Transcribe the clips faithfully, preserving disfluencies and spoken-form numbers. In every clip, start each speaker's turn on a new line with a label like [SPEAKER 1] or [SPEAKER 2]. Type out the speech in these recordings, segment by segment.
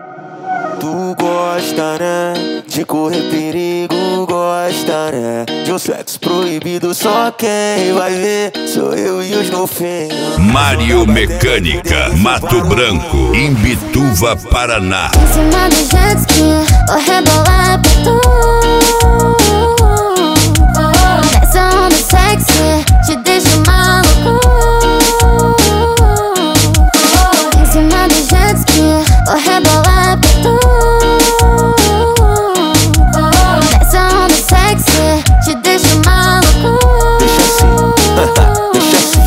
[SPEAKER 1] Tu gosta, né? De correr perigo, gosta, né? De um sexo proibido, só quem vai ver sou eu e os golfinhos.
[SPEAKER 2] Mário Mecânica, Mato Branco, Imbituva, Paraná.
[SPEAKER 3] Em cima do jet ski, vou rebolar pra tu. Essa onda sexy te deixa maluco. Em cima do jet ski, vou rebolar pra tu. Essa onda sexy te deixa maluco.
[SPEAKER 1] Deixa assim, deixa assim.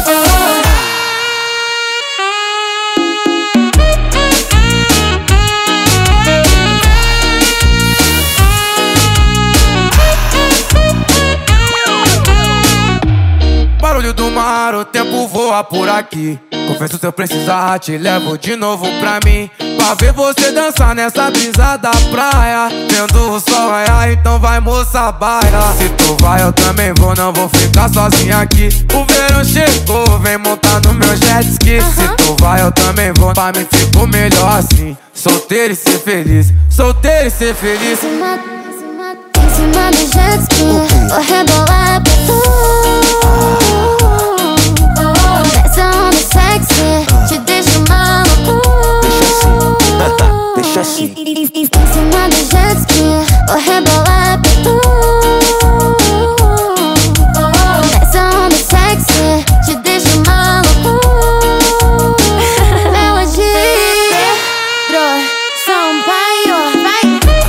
[SPEAKER 4] Barulho do mar, o tempo voa por aqui. Confesso, se eu precisar, te levo de novo pra mim, pra ver você dançar nessa brisa da praia, vendo o sol raiar, então vai, moça, baila. Se tu vai, eu também vou, não vou ficar sozinha aqui. O verão chegou, vem montar no meu jet ski. Se tu vai, eu também vou, pra mim fico melhor assim. Solteiro e ser feliz, solteiro e ser feliz.
[SPEAKER 3] Em cima, em cima, em cima do jet ski, vou rebolar pra tu. Essa onda sexy te deixa maluco.
[SPEAKER 1] Deixa assim,
[SPEAKER 3] Em cima do jet ski, vou rebolar pra tu. Essa onda sexy te deixa maluco. Melodia, Pedro Sampaio, vai.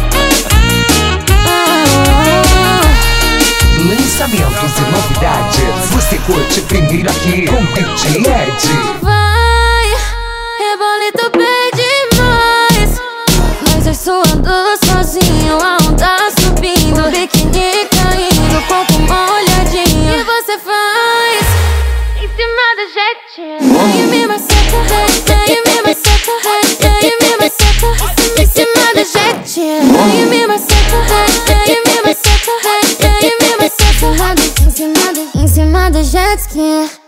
[SPEAKER 5] Lançamentos e novidades, você curte primeiro aqui com D J Ed.
[SPEAKER 3] Vai, rebolito bem demais. Mas eu suando sozinho, a onda subindo, biquíni caindo, corpo molhadinho. E você faz em cima do jetinho. Vem me maceta, vem me maceta, vem me maceta. Em cima do jetinho. Vem me maceta, vem me maceta, vem me maceta. Em cima do, em cima do jet ski.